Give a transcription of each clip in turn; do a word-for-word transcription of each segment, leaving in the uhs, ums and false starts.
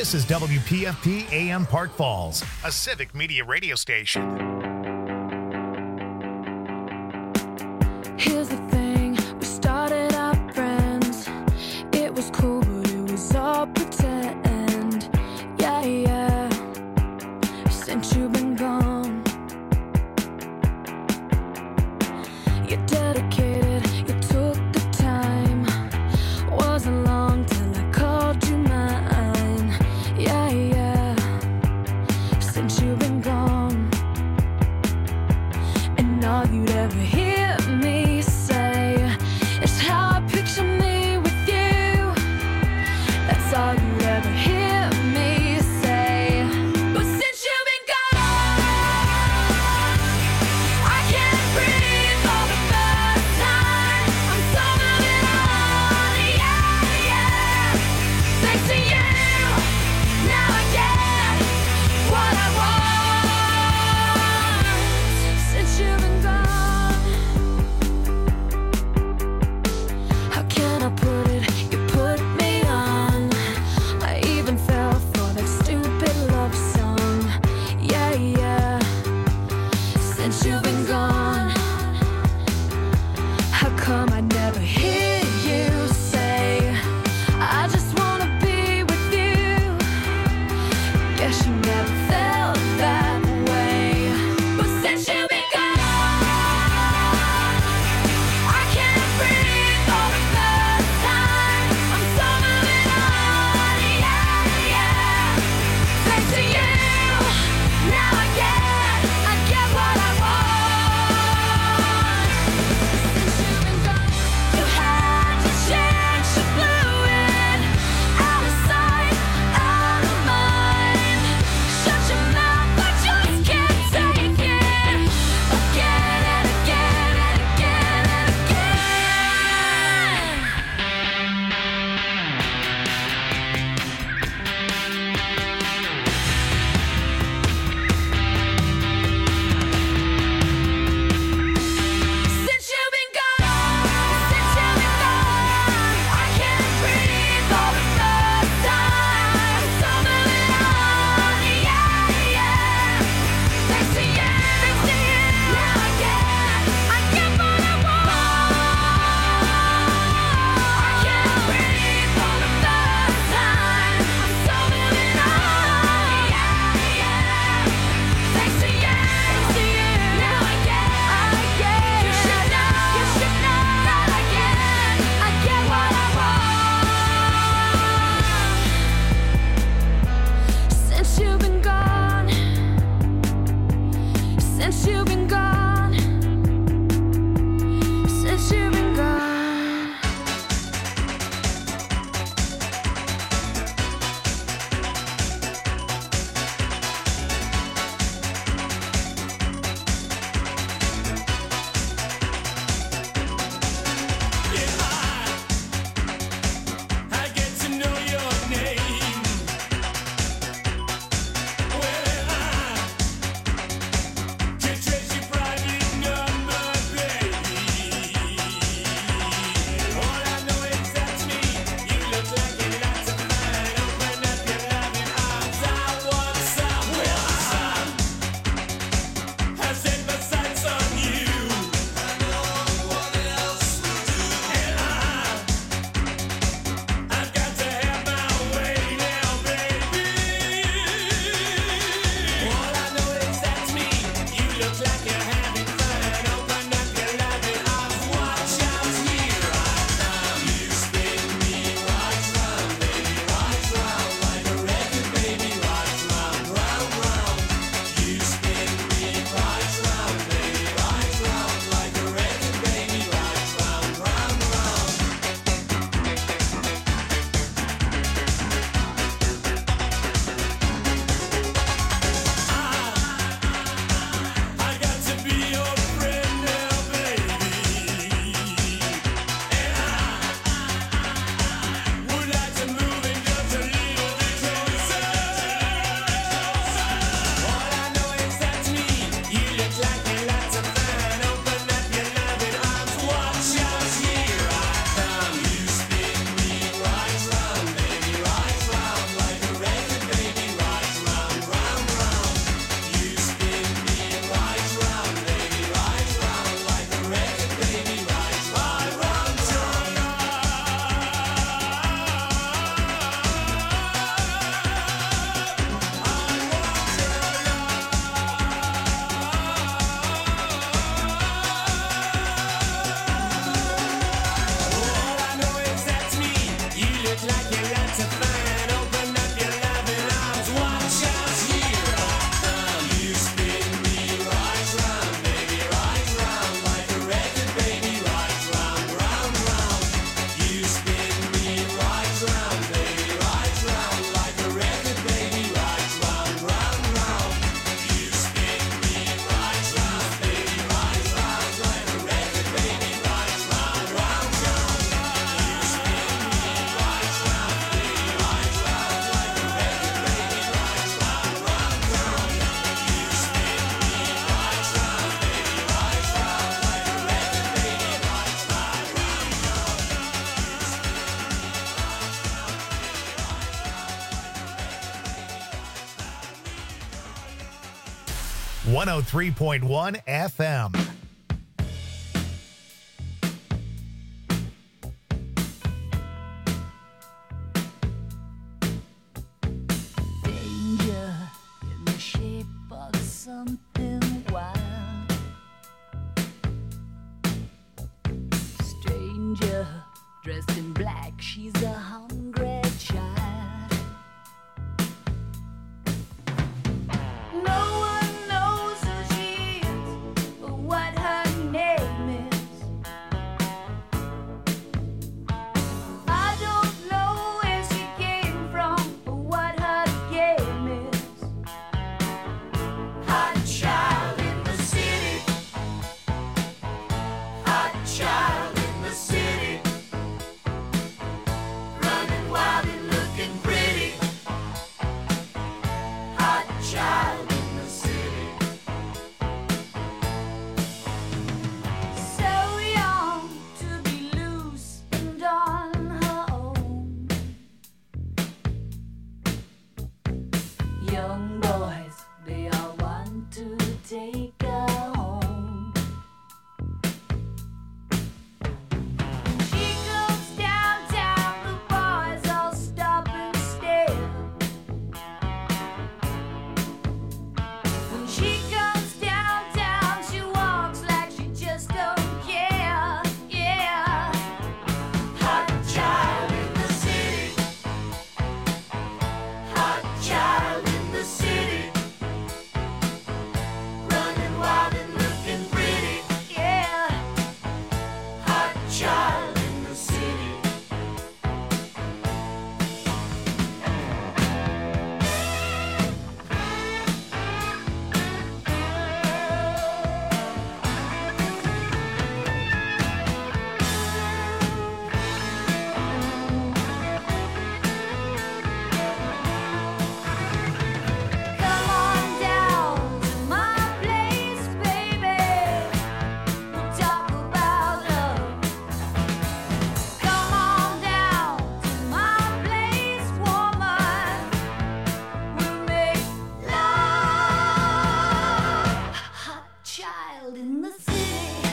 This is W P F P A M Park Falls, a civic media radio station. Here's the thing, we started out friends. It was cool, but it was all pretend. Yeah, yeah, since you've been gone. You're dedicated, you took the time. Wasn't long till I called you mine. Yeah, yeah, since you've been gone. And all you'd ever hear me say is how I picture me with you. That's all you'd ever hear me say. But since you've been gone, one oh three point one F M. Danger in the shape of something wild. Stranger dressed in black, she's a hungry child. No one knows who she is or what her name is. I don't know where she came from or what her game is. Hot child in the city. Hot child in the city. Running wild and looking pretty. Hot child in the city. So young to be loose and on her own. Young boys, they all want to take her home. When she goes downtown, the boys all stop and stare. When she comes downtown, she walks like she just don't care. Yeah. Hot child in the city. Hot child in the city. Running wild and looking pretty. Yeah. Hot child in the city. Come on down to my place, baby. We'll talk about love. Come on down to my place, woman. We'll make love. Hot child in the city.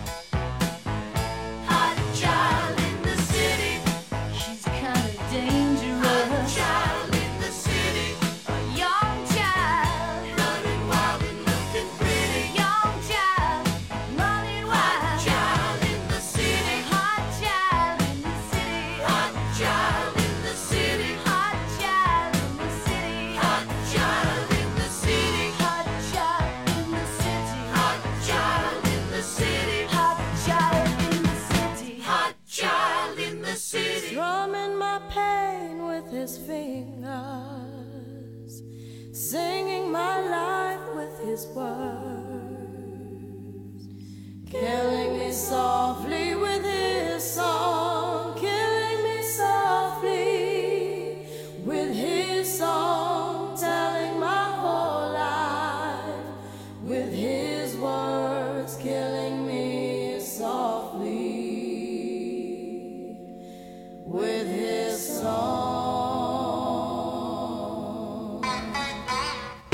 Hot child in the city. She's kinda dangerous. Hot child in the city. A young child. Running wild and looking pretty. Young child. Running wild. Hot child in the city. Hot child in the city. Hot child in the city. Hot child in the city. Hot child in the city. Hot child in the city. Hot child in the city. Hot child in the city. Hot child in the city. Strumming my pain with his fingers, singing my life with his words, killing me softly with his song, killing me softly with his song, telling my whole life with his words, killing me softly with his song.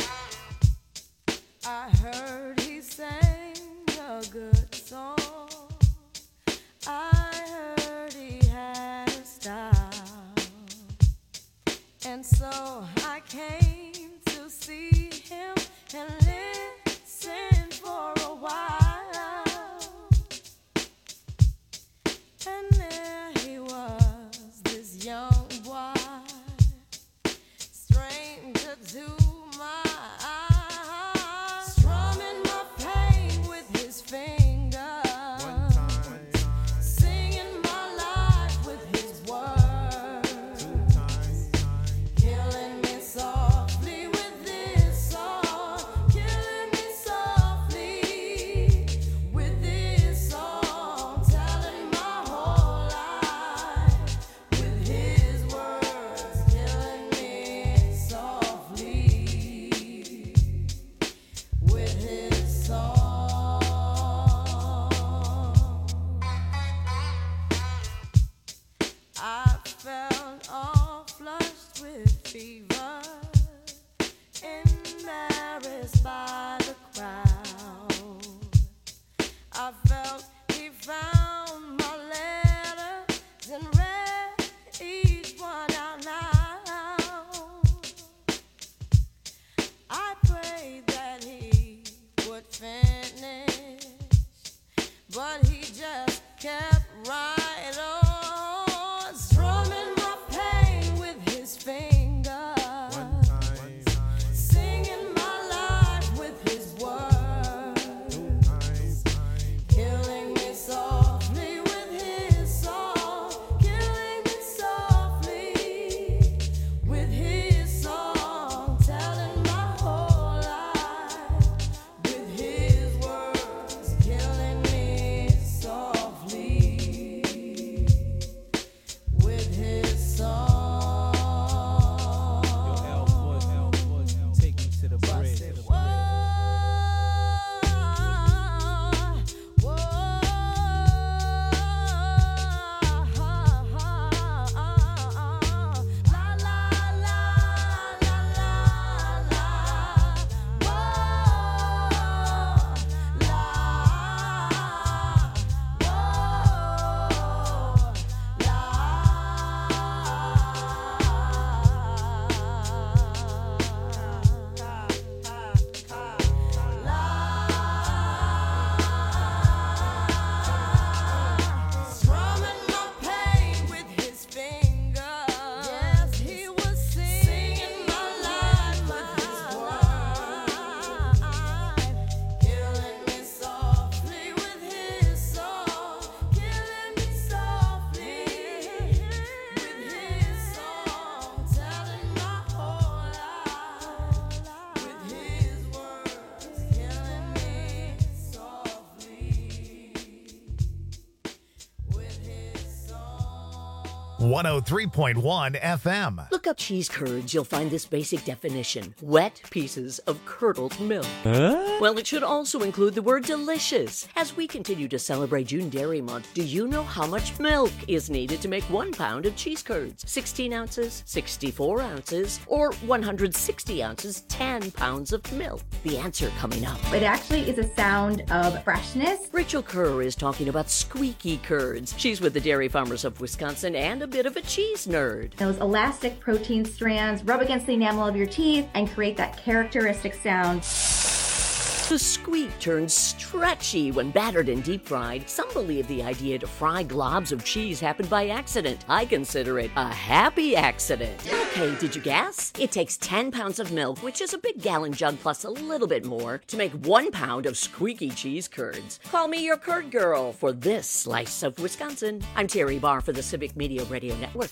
one oh three point one F M. Look up cheese curds, you'll find this basic definition. Wet pieces of curdled milk. Huh? Well, it should also include the word delicious. As we continue to celebrate June Dairy Month, do you know how much milk is needed to make one pound of cheese curds? sixteen ounces, sixty-four ounces, or one hundred sixty ounces, ten pounds of milk? The answer coming up. It actually is a sound of freshness. Rachel Kerr is talking about squeaky curds. She's with the Dairy Farmers of Wisconsin and a bit of a cheese nerd. Those elastic protein strands rub against the enamel of your teeth and create that characteristic sound. The squeak turns stretchy when battered and deep fried. Some believe the idea to fry globs of cheese happened by accident. I consider it a happy accident. Okay, did you guess? It takes ten pounds of milk, which is a big gallon jug plus a little bit more, to make one pound of squeaky cheese curds. Call me your curd girl for this slice of Wisconsin. I'm Terry Barr for the Civic Media Radio Network.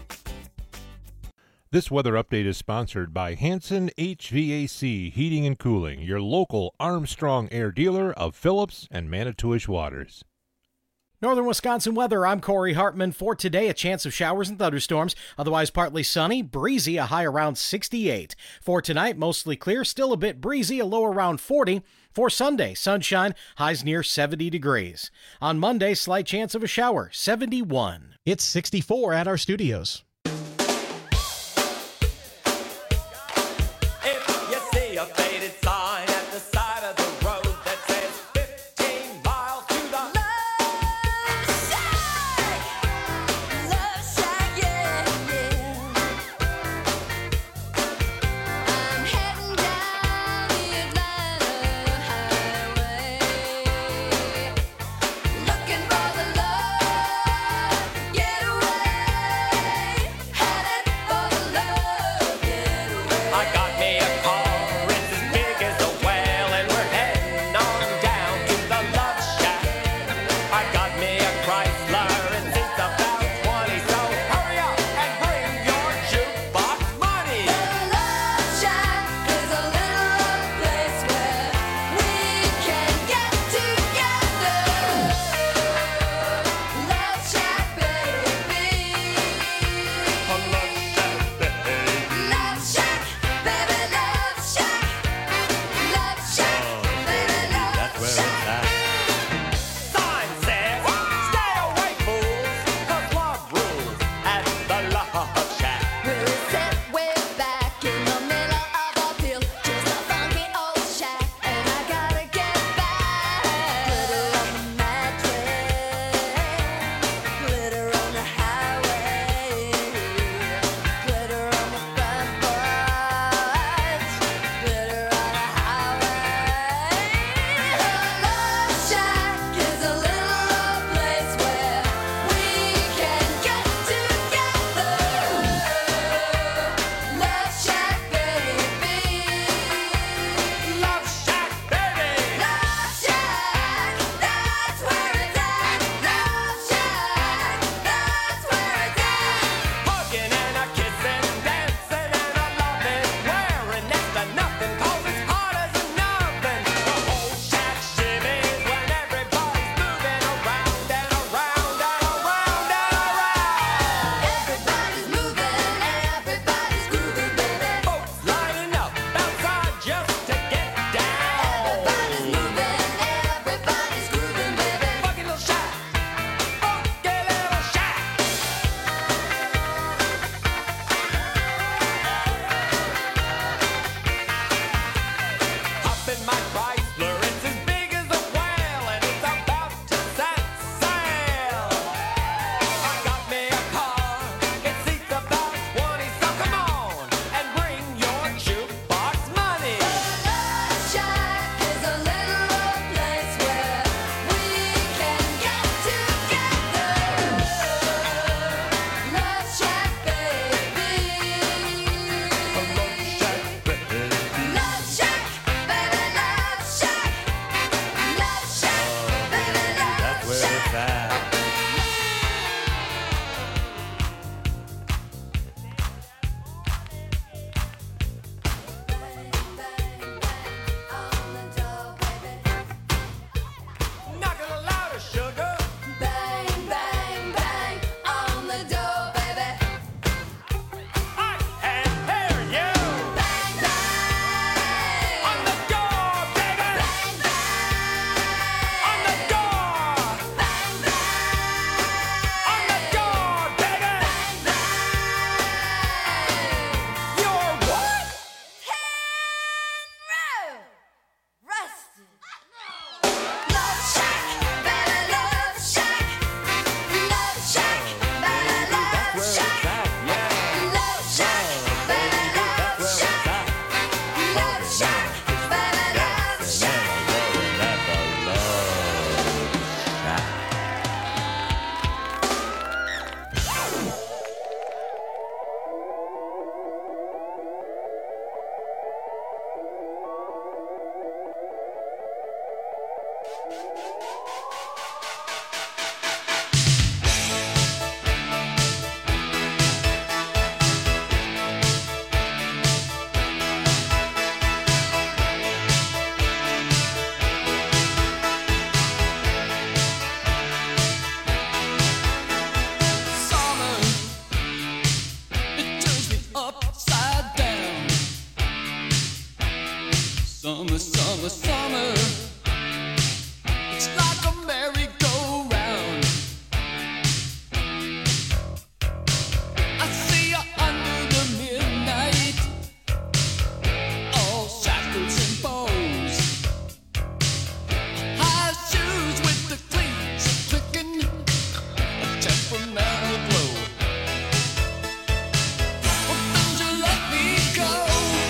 This weather update is sponsored by Hanson H V A C Heating and Cooling, your local Armstrong Air dealer of Phillips and Manitowish Waters. Northern Wisconsin weather, I'm Corey Hartman. For today, a chance of showers and thunderstorms, otherwise partly sunny, breezy, a high around sixty-eight. For tonight, mostly clear, still a bit breezy, a low around forty. For Sunday, sunshine, highs near seventy degrees. On Monday, slight chance of a shower, seventy-one. It's sixty-four at our studios. Looking for the love, get away. Summer, summer, summer. It's like a merry-go-round. I see you under the midnight, all shackles and bows. High shoes with the cleats clicking, a temperamental glow. Well, don't you let me go.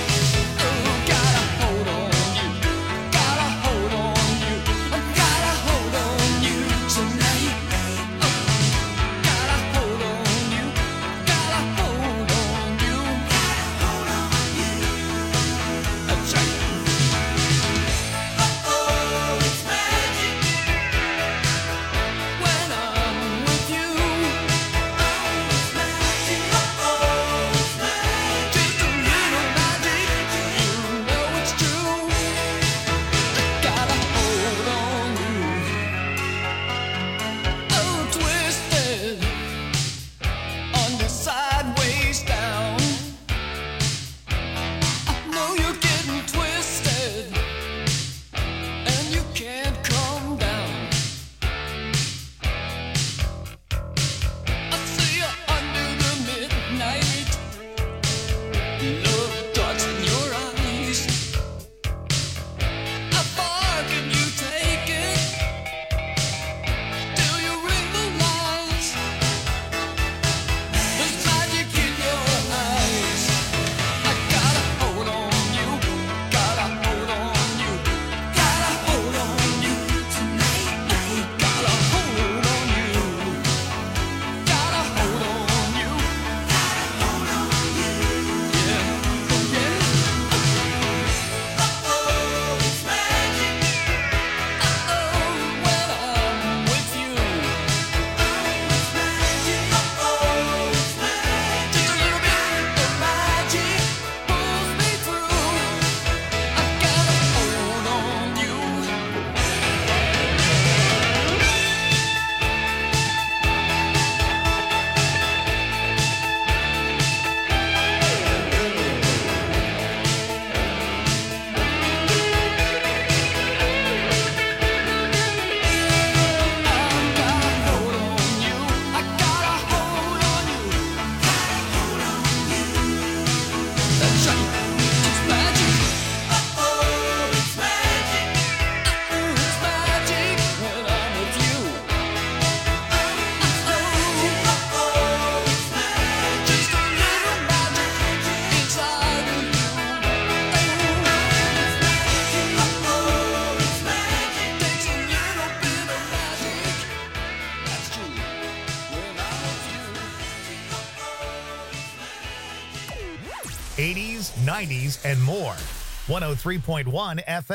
eighties, nineties, and more. one oh three point one F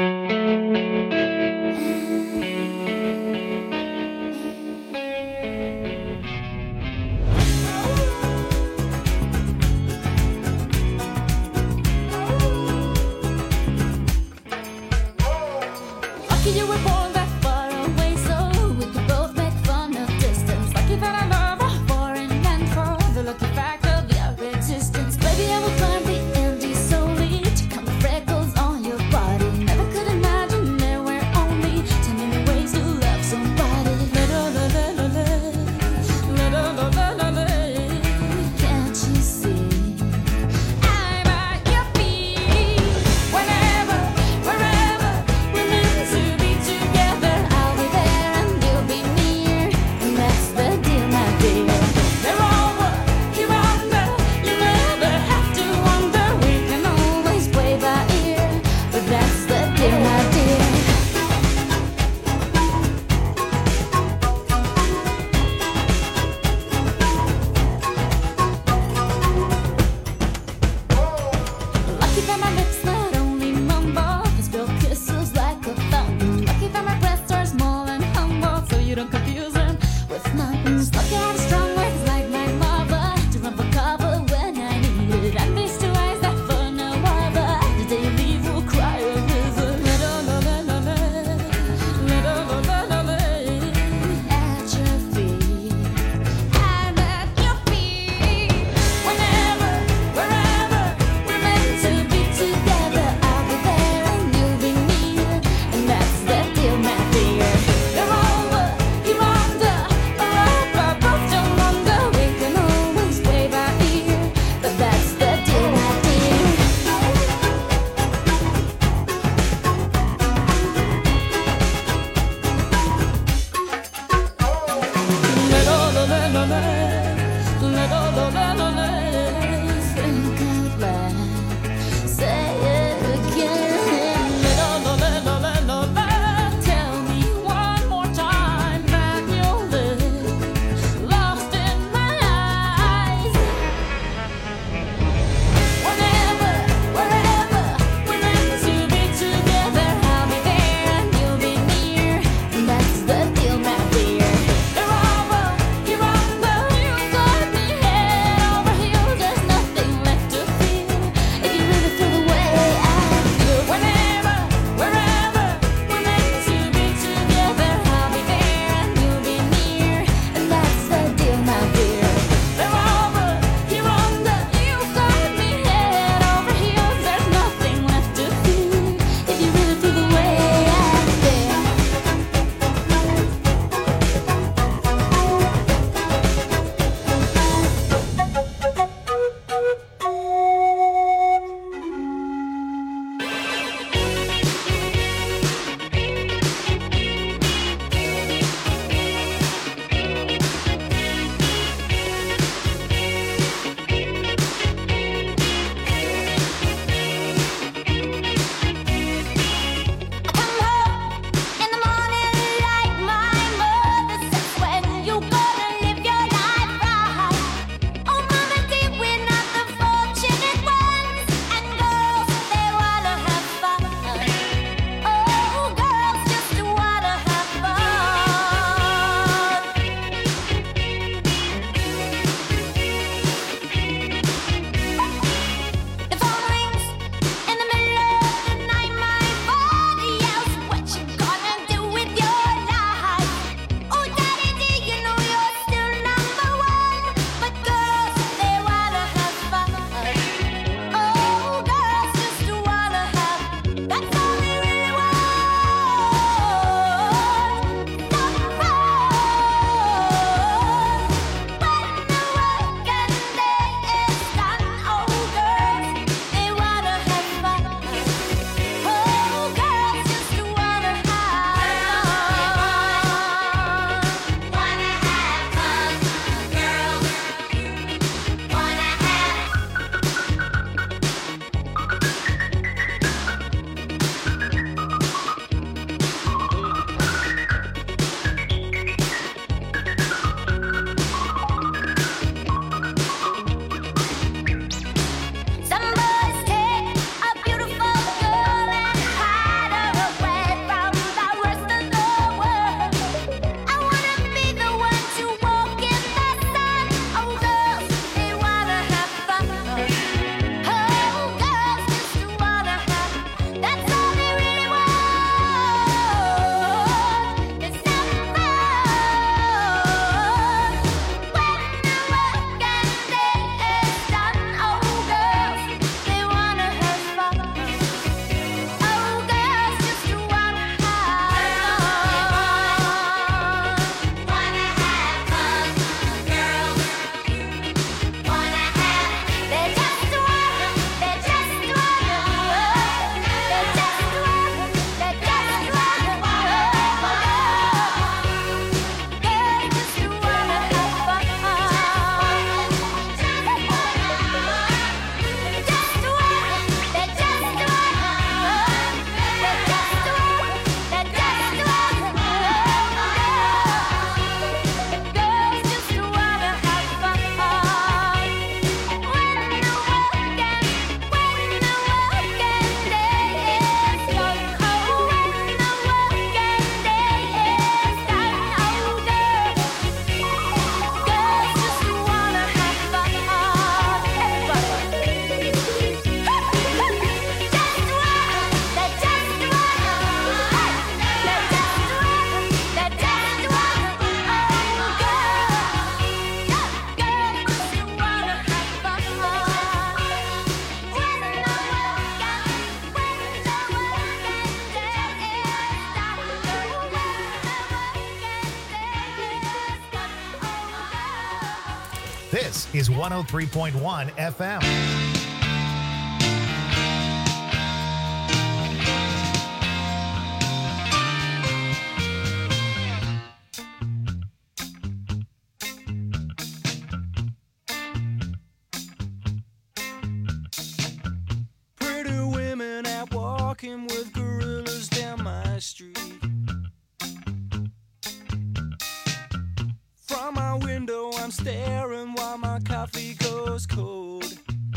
M. Whenever, wherever, we're meant to be together. This is one oh three point one F M. Pretty women out walking with gorillas down my street. From my window I'm staring while my coffee goes cold.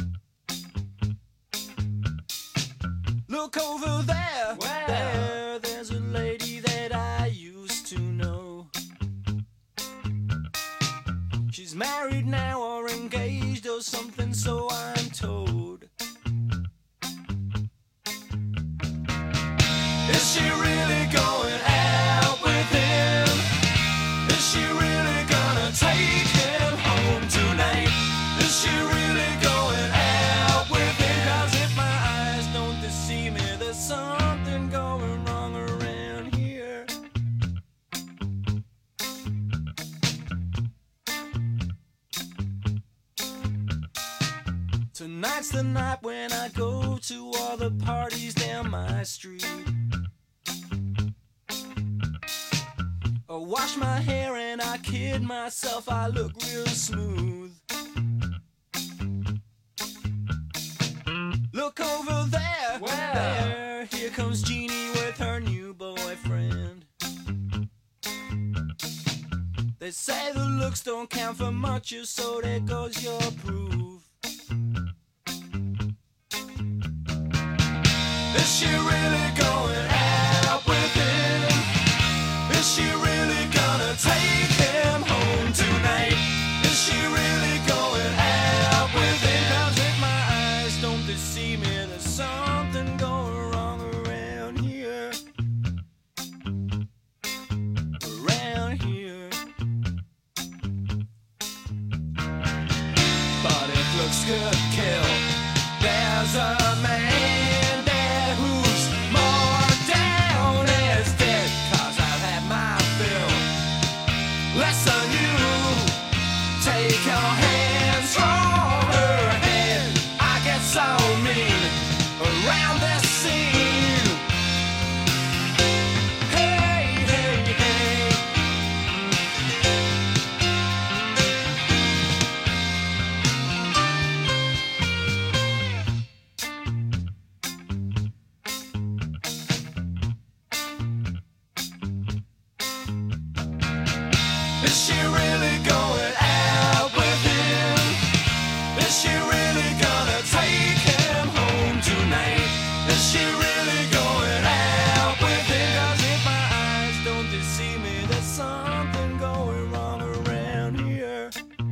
Look over there, wow. there, there's a lady that I used to know. She's married now or engaged or something, so I'm told. Is she really going out with him? Is she really gonna take him home tonight? Is she really going out with him? 'Cause if my eyes don't deceive me, there's something going wrong around here. Tonight's the night when I go to all the parties down my street. I wash my hair and I kid myself, I look real smooth. Look over there, wow. there, here comes Jeannie with her new boyfriend. They say the looks don't count for much, so there goes your proof. Is she really going out with him? Is she really gonna take him home tonight? Is she really going out with him? 'Cause if my eyes don't deceive me, there's something going wrong around here. Around here. But if looks could kill, there's a man there who's more down as dead. 'Cause I've had my fill. Listen, you take your hands from her head. I get so mean around this scene. Hey, hey, hey. Is she really going out with him? Is she really gonna take him home tonight? Is she really going out with him? 'Cause if my eyes don't deceive me, there's something going wrong around here.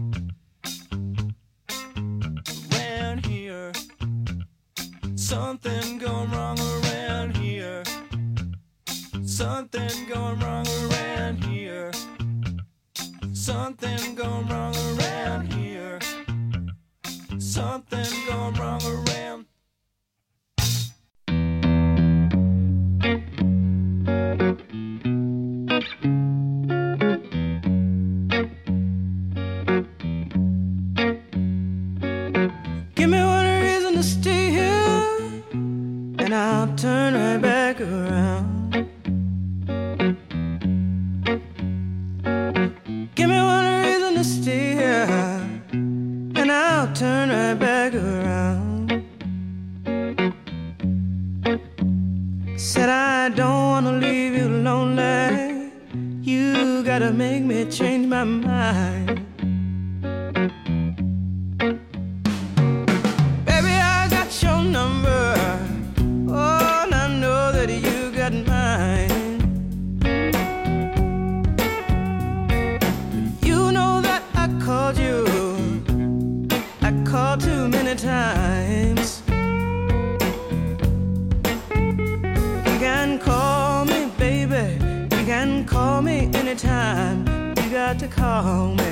Around here. Something going wrong around here. Something going wrong around here. Something going wrong around here. Something going wrong around. Give me one reason to stay here, and I'll turn right back around. Give me one reason to stay here, and I'll turn right back around. Said I don't wanna leave you lonely. You gotta make me change my mind. Baby, I got your number. Oh, and I know that you got mine. Called you, I called too many times. You can call me, baby. You can call me anytime. You got to call me.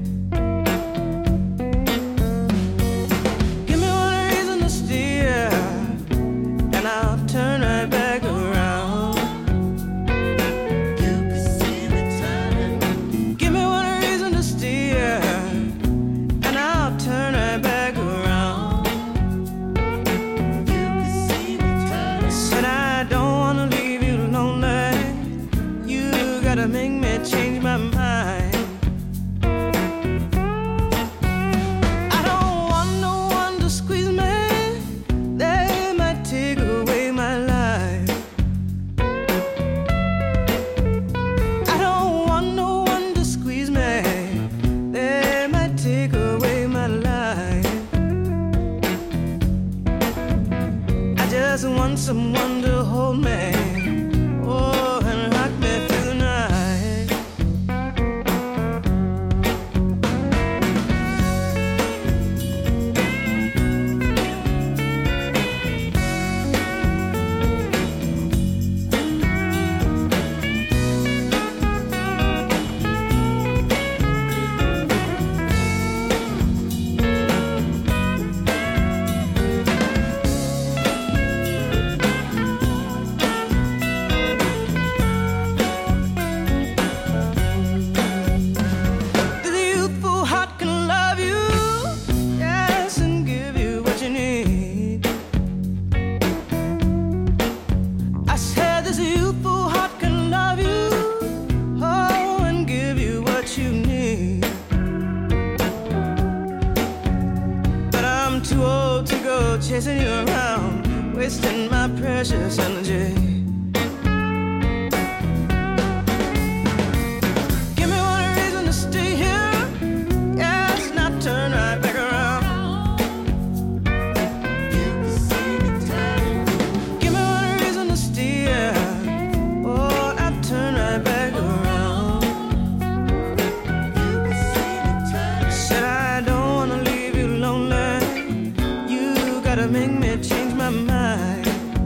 Give me one reason to steer, and I'll turn right back around. You can see me turning. Give me one reason to steer, youthful heart can love you, oh, and give you what you need. But I'm too old to go chasing you around, wasting my precious energy. Give me one reason to stay here, yes, not turn right back around. Give me one reason to stay here, oh, not turn right back around. Said I don't wanna leave you lonely, you gotta make me change my mind.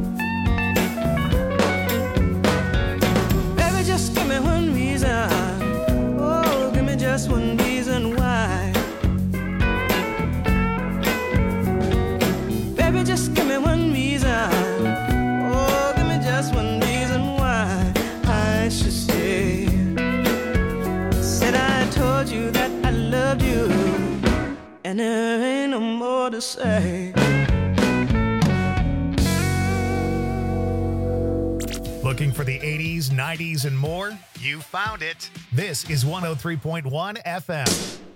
Baby, just give me one reason, oh, give me just one reason why. Baby, just give me one reason, oh, give me just one reason why I should stay. Said I told you that I loved you, and there ain't no more to say. Looking for the eighties, nineties, and more? You found it. This is one oh three point one F M.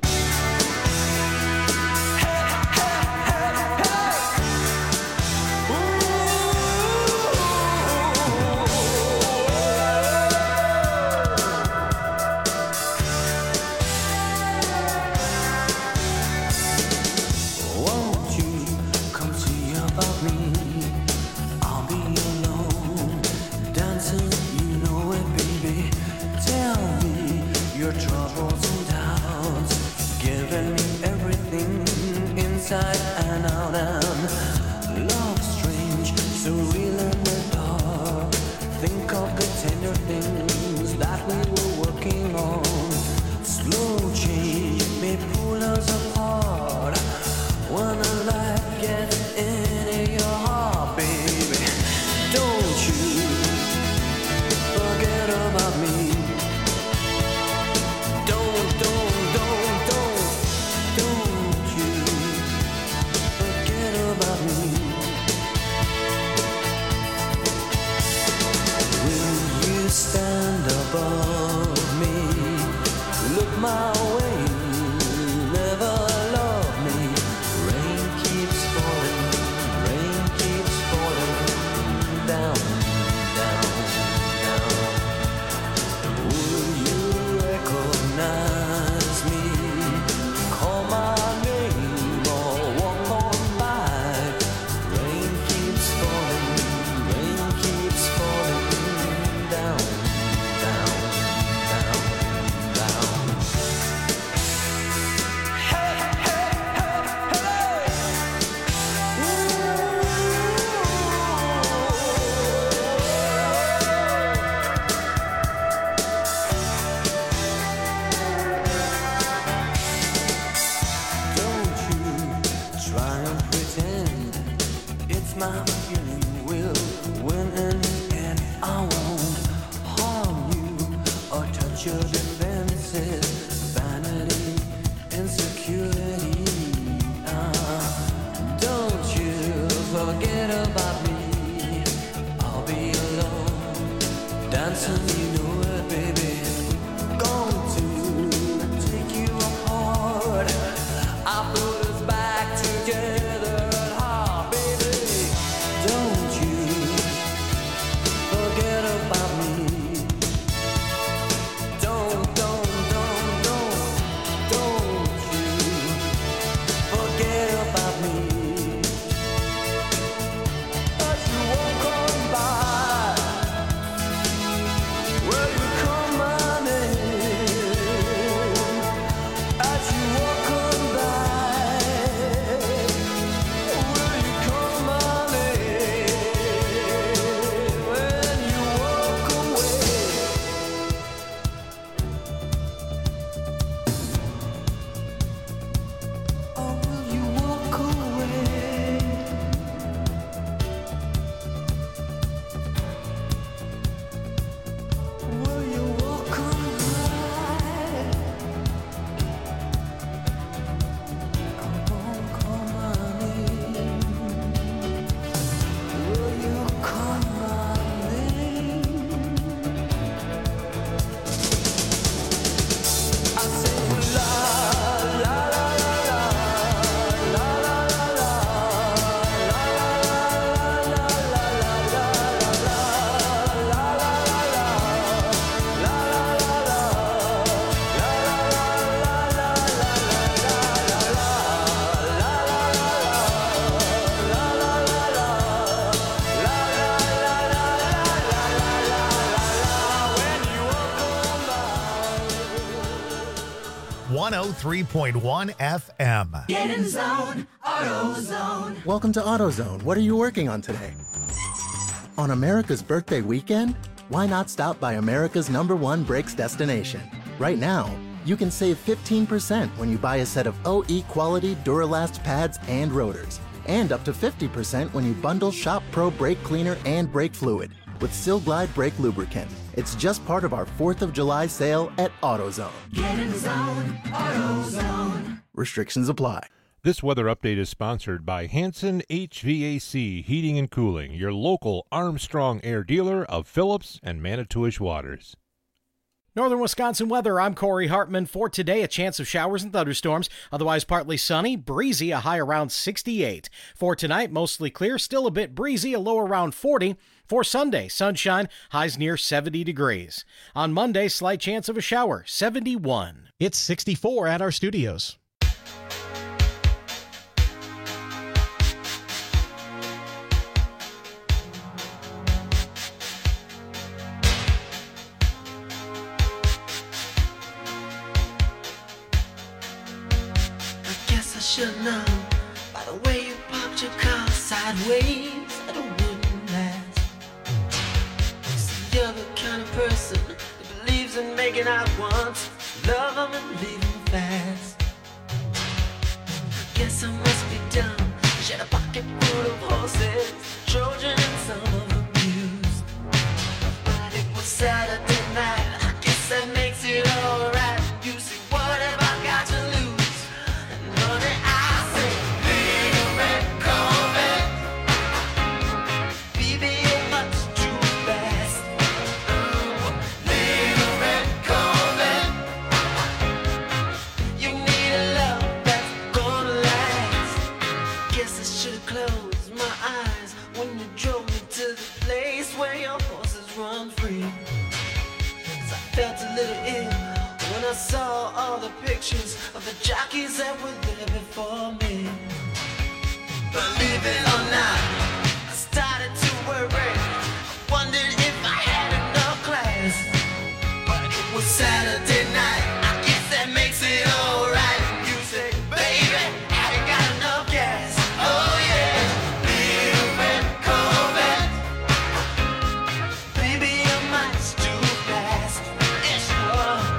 Won't you come see about me? I'll be alone, dancing, you know it, baby. Tell me your troubles and doubts, giving me everything inside and out. And love strange, so real in the dark. Think of the tender things that we were working on. Slow change may pull us apart when the light gets into your heart, baby. Don't you forget about me. Don't, don't, don't, don't, don't you forget about me. Will you stand above me? Look my way, never love me. Rain keeps falling, rain keeps falling down, down, down. Will you recognize me? Call my name or walk on by. Rain keeps falling, rain keeps falling down, down, down, down. Don't you try and pretend it's my feeling will win in the end. I won't harm you or touch your defenses, vanity, insecurity. Ah, don't you forget about me. I'll be alone, dancing, you know it, baby. Going to take you apart. I put us back together at heart, baby. Don't you forget about me. Don't, don't, don't, don't, don't you forget about me. As you walk on by, well, one oh three point one F M. Get in the zone, AutoZone. Welcome to AutoZone. What are you working on today? On America's birthday weekend? Why not stop by America's number one brakes destination? Right now, you can save fifteen percent when you buy a set of O E quality Duralast pads and rotors, and up to fifty percent when you bundle Shop Pro brake cleaner and brake fluid with Sil Glide brake lubricant. It's just part of our fourth of July sale at AutoZone. Get in the zone, AutoZone. Restrictions apply. This weather update is sponsored by Hanson H V A C Heating and Cooling, your local Armstrong Air dealer of Phillips and Manitowish Waters. Northern Wisconsin weather, I'm Corey Hartman. For today, a chance of showers and thunderstorms, otherwise partly sunny, breezy, a high around sixty-eight. For tonight, mostly clear, still a bit breezy, a low around forty. For Sunday, sunshine, highs near seventy degrees. On Monday, slight chance of a shower, seventy-one. It's sixty-four at our studios. Should know by the way you parked your car sideways that it wouldn't last. See, you're the kind of person that believes in making out once, love them and leave them fast. I guess I must be dumb. She had a pocket full of horses, Trojan and some of them used. But it was Saturday night. I guess that makes it alright. You see, what have I got to lose? I saw all the pictures of the jockeys that were there before me. Believe it or not, I started to worry. I wondered if I had enough class. But it was Saturday night. I guess that makes it alright. You say, baby, I ain't got enough gas. Oh yeah, little red Corvette. Baby, I might too fast. It's sure.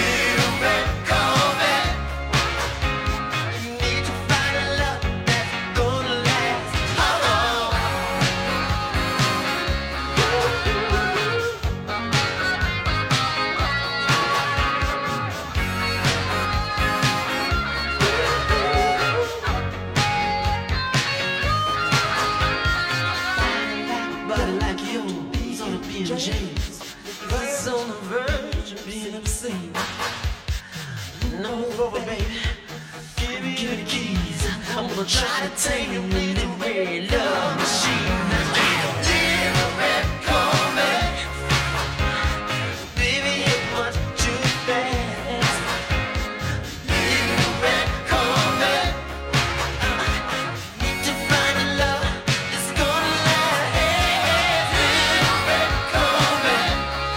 Buzz on the verge of being obscene. No, over, baby. Give me, give me the keys. I'm gonna try to take you in the red love machine. Little red Corvette. Baby, it was too fast. Little red Corvette. Need to find a love that's gonna last. Little red Corvette.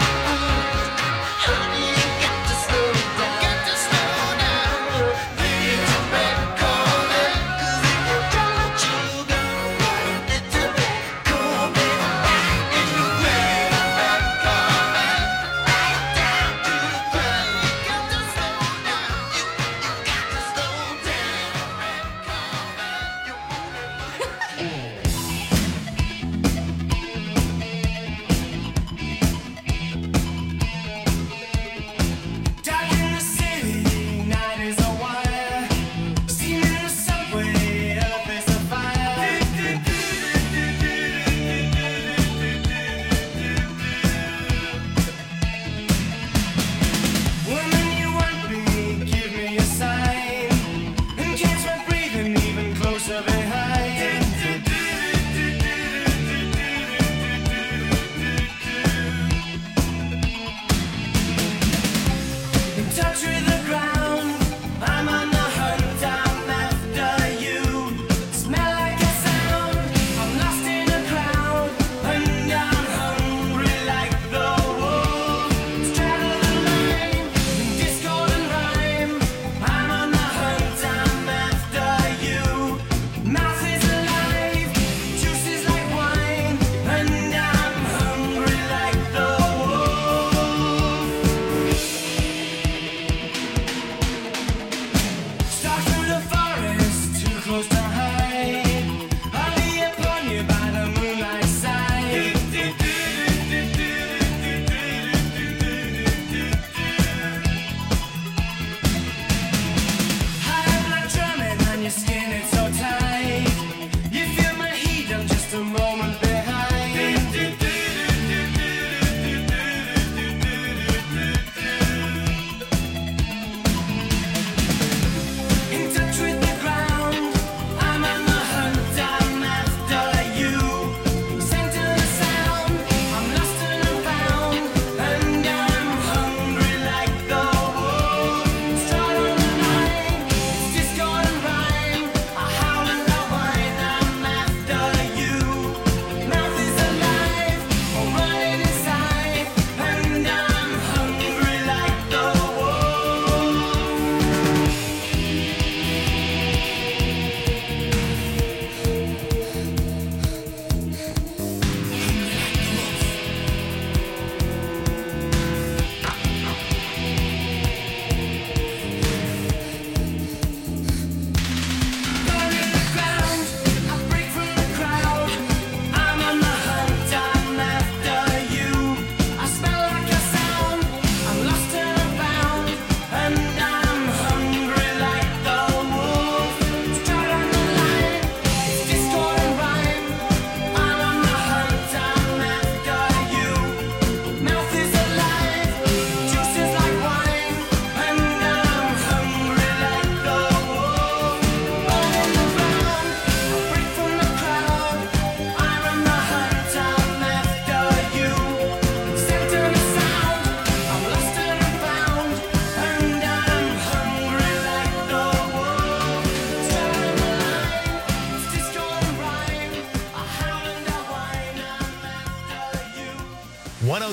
Honey, you got to slow down. Got to slow down. Little red Corvette. 'Cause if you don't, you go little red.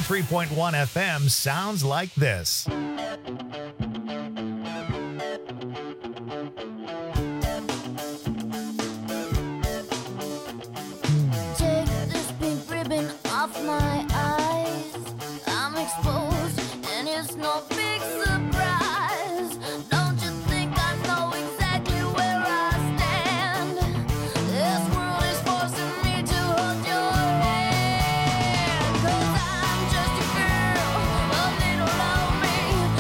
three point one F M sounds like this. Take this pink ribbon off my eyes. I'm exposed, and it's no big surprise. Don't you think I know exactly where I stand? This world is forcing me to hold your hand. 'Cause I'm just a girl, a little lonely.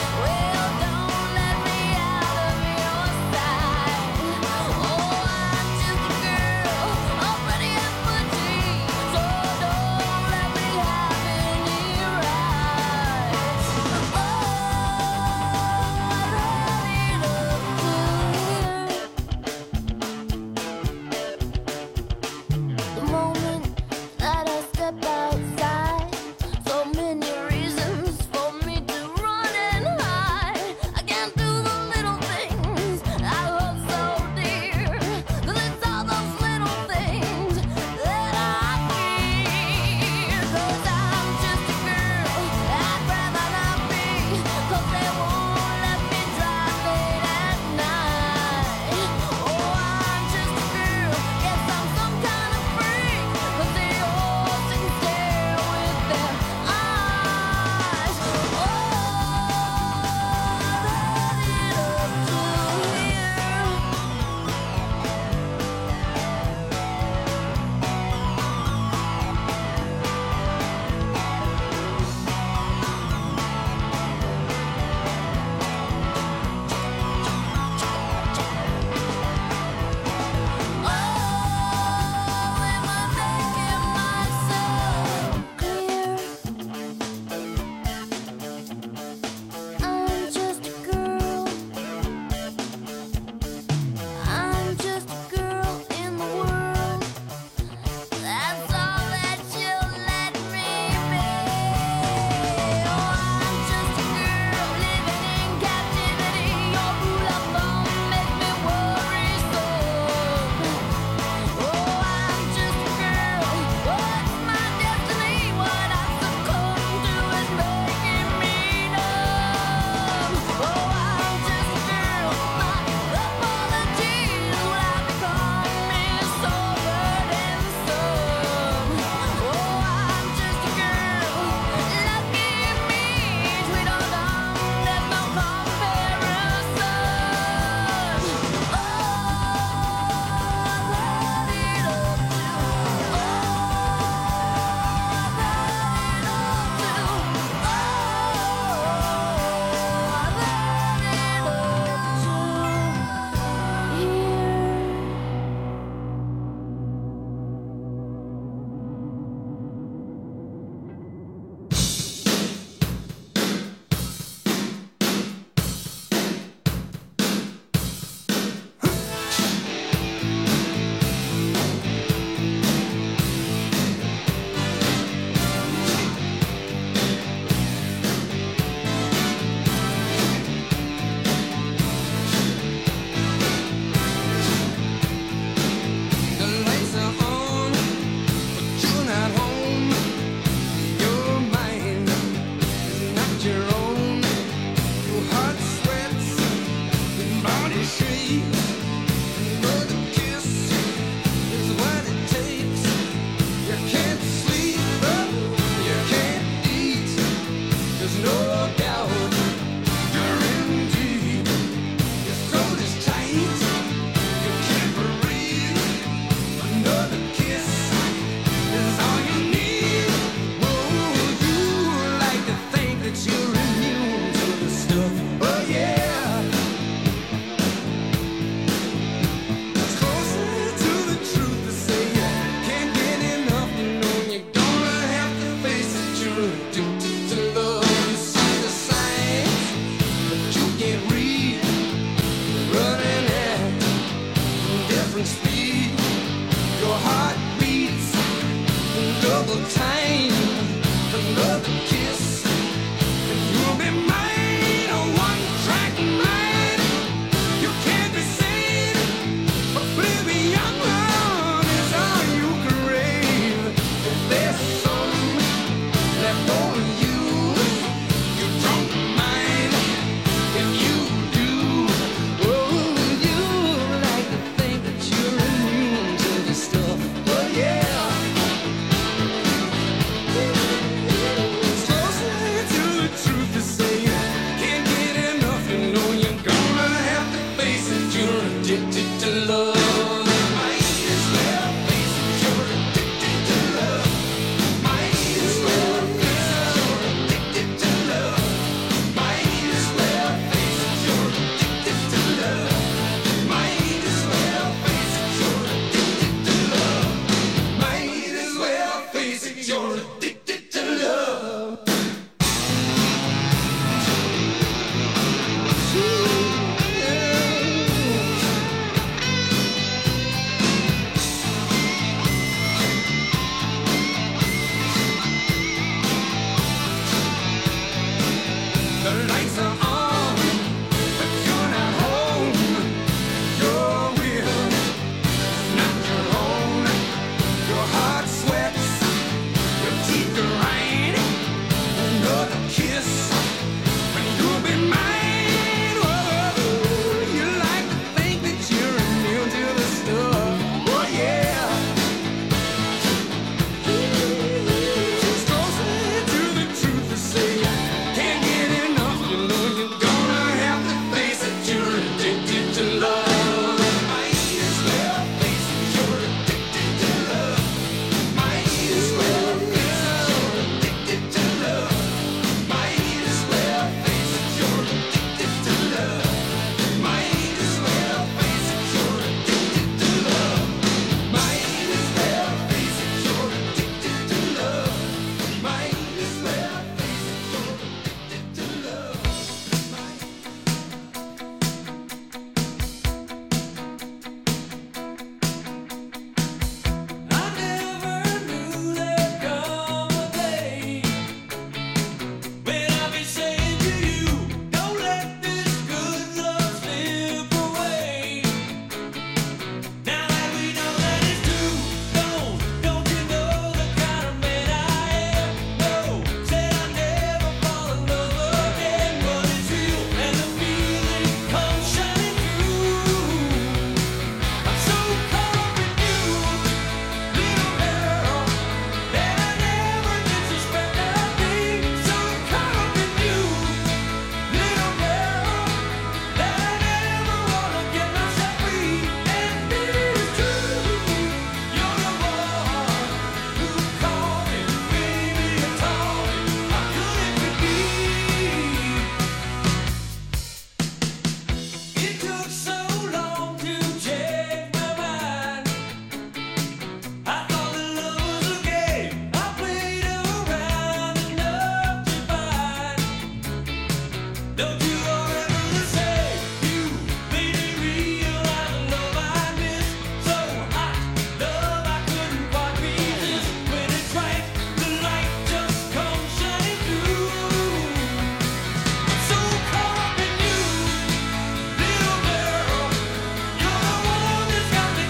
lights are on, but you're not home. Your will is not your own. Your heart sweats, your teeth grind. Another kiss, and you'll be mine. Whoa, you like to think that you're immune to the stuff. Oh yeah. Just closer to the truth to say can't get enough. You know you're gonna have to face it. You're addicted to love. Might as well face it. You're addicted to love. Might as well face it. You're addicted to love. Might as well face it. You're addicted to love. Might as well face it. You're addicted to love. Might as well face it. You're addicted to love. Might as well face it. You're addicted to love. I never knew there'd come a day when I'd be saying to you, don't let this good love slip away. Now that we know that it's true, don't, don't you know the kind of man I am? No, said I never fall in love again, but it's real and the feeling comes shining through. I'm so caught up in you, little girl, that I never did suspect I'd be. So caught up in you, little girl, that I never wanna get myself free. And it is true, you're the one who called me, baby, and told me how good it could be. It took so long to change my mind. I thought that love was a game. I played around enough to find. Don't you